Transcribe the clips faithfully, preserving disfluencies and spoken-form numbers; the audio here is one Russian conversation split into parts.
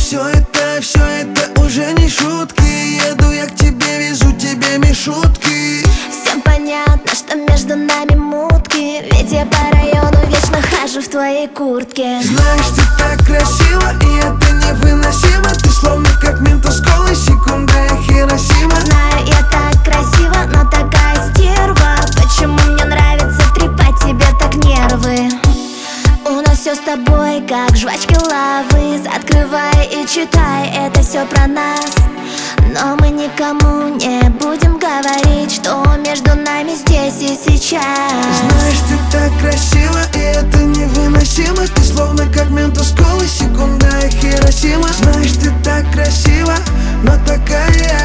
Все это, все это уже не шутки. Еду я к тебе, везу тебе мишутки. Всем понятно, что между нами мутки, ведь я по району вечно хожу в твоей куртке. Знаешь, ты так красиво, и это невыносимо. Ты словно как ментоскола, секунда я Хиросима. Знаю, я так красива, но такая стерва. Почему мне нравится трепать тебе так нервы? У нас все с тобой, как жвачки лавы. Открывай и читай, это все про нас. Но мы никому не будем говорить, что между нами здесь и сейчас. Знаешь, ты так красиво, и это невыносимо. Ты словно как ментоскола, секунда я Хиросима. Знаешь, ты так красива, но такая,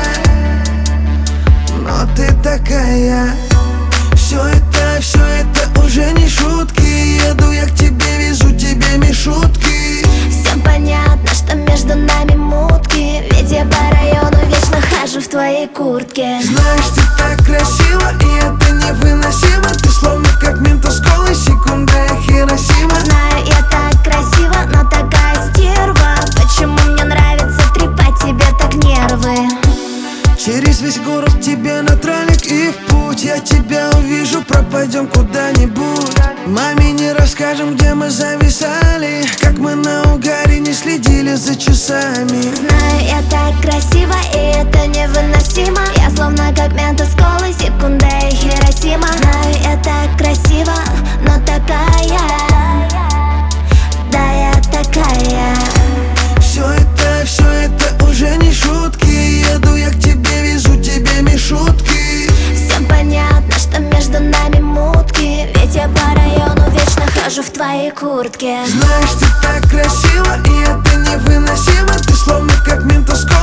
но ты такая. Все это, все это уже не шутки. Еду я к тебе, везу тебе мишутки. Всем понятно, что между нами мутки, ведь я по району вечно хожу в твоей куртке. Знаешь, ты так красиво, и это невыносимо. Ты словно как ментоскола, секунда я Хиросима. Знаю, я так красива, но такая стерва. Почему мне нравится трепать тебе так нервы? Через весь город тебе на троллик и в путь. Я тебя увижу, пропадем куда-нибудь. Маме не расскажем, где мы зависали, как мы на угаре не следили за часами. Знаю, я так красива, и это невыносимо. Я словно как ментоскола, секунда и Хиросима. Знаю, я так красива, но такая, да, я такая. Все это, все это уже не шутки. Еду я к тебе, везу тебе мишутки. Всем понятно, что между нами мутки, ведь я по району вечно хожу в твоей куртке. Знаешь, ты так красиво, и это невыносимо. Ты словно как ментоскола,